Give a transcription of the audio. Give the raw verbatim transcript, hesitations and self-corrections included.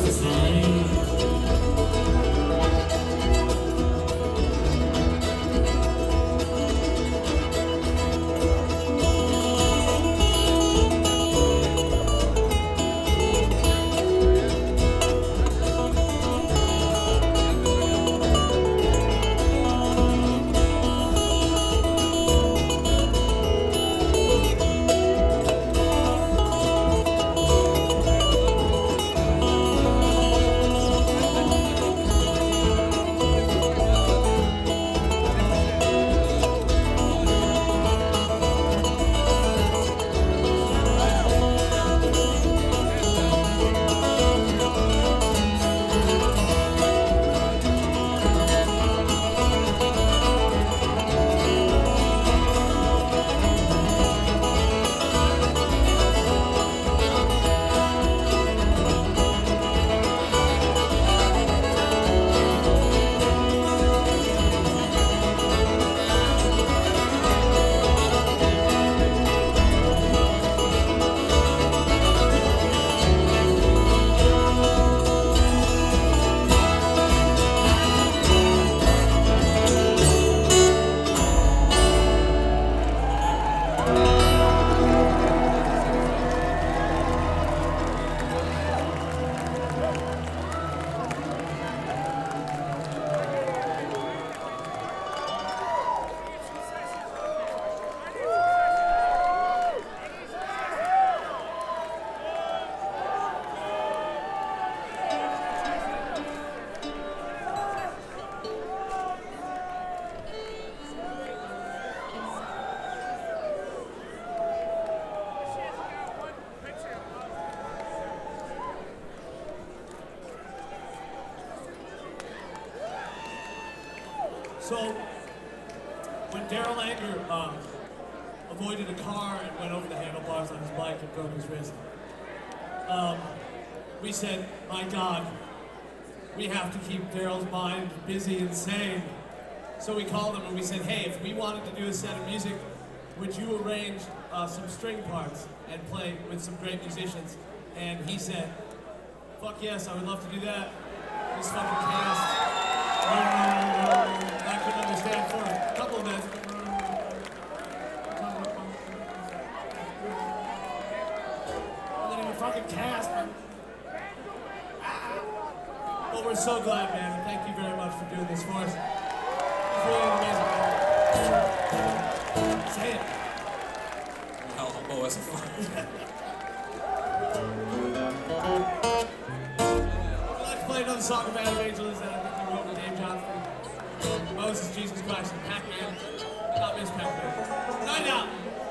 So, when Daryl Anger um, avoided a car and went over the handlebars on his bike and broke his wrist, um, we said, my God, we have to keep Daryl's mind busy and sane. So we called him and we said, hey, if we wanted to do a set of music, would you arrange uh, some string parts and play with some great musicians? And he said, fuck yes, I would love to do that. This fucking cast. I couldn't understand for a couple of minutes. And then he fucking cast, man. Well, we're so glad, man, and thank you very much for doing this for us. It's really amazing, man. Say it. Oh, oh, it's fun. I'd like to play another song of Adam Angelis that I think we wrote with Dave Johnston. Moses, Jesus Christ, and Pac-Man. Not Miss Pac-Man. Night out.